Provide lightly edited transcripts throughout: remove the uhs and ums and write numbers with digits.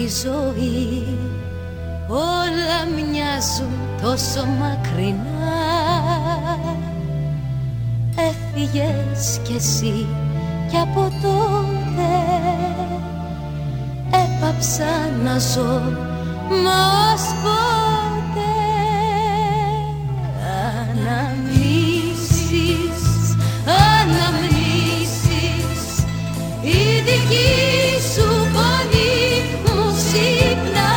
η ζωή, όλα μοιάζουν τόσο μακρινά. Έφυγες κι εσύ κι από τότε έπαψα να ζω, μα ως πότε. Αναμνήσεις, αναμνήσεις, η δική σου φωνή μου ξύπνα.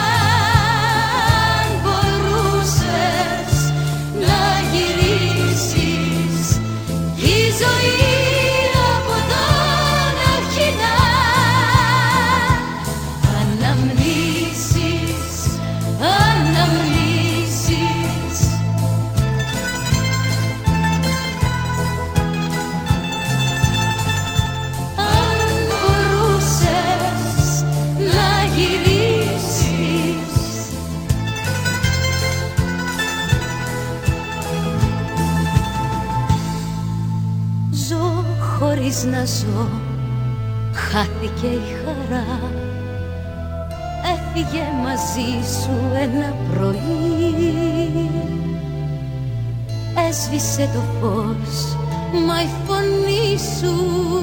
Αν μπορούσες να γυρίσεις η ζωή από τον αρχινά. Αναμνήσεις, αναμνήσεις. Αν μπορούσες να γυρίσεις. Ζω χωρίς να ζω, χάθηκε η χαρά. Έφυγε μαζί σου ένα πρωί, έσβησε το φως, μα η φωνή σου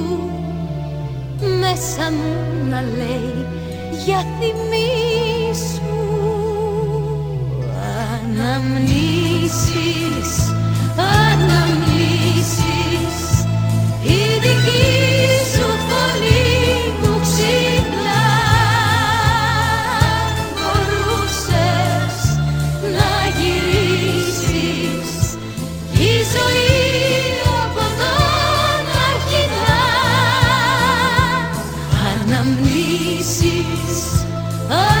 μέσα μου να λέει για θυμίσου. Αναμνήσεις, αναμνήσεις, η δική σου φωνή μου ξύπνα. Αν μπορούσες να γυρίσεις η ζωή από τον αρχινά. Αναμνήσεις,